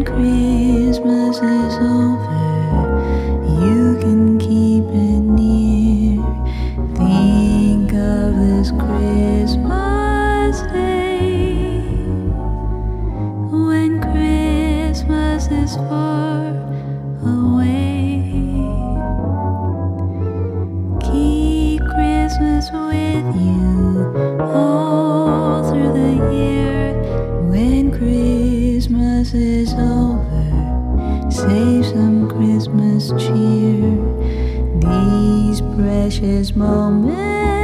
Christmas is over, you can keep it near. Think of this Christmas day, when Christmas is far away. Keep Christmas with you all through the year. When Christmas is over, save some Christmas cheer. These precious moments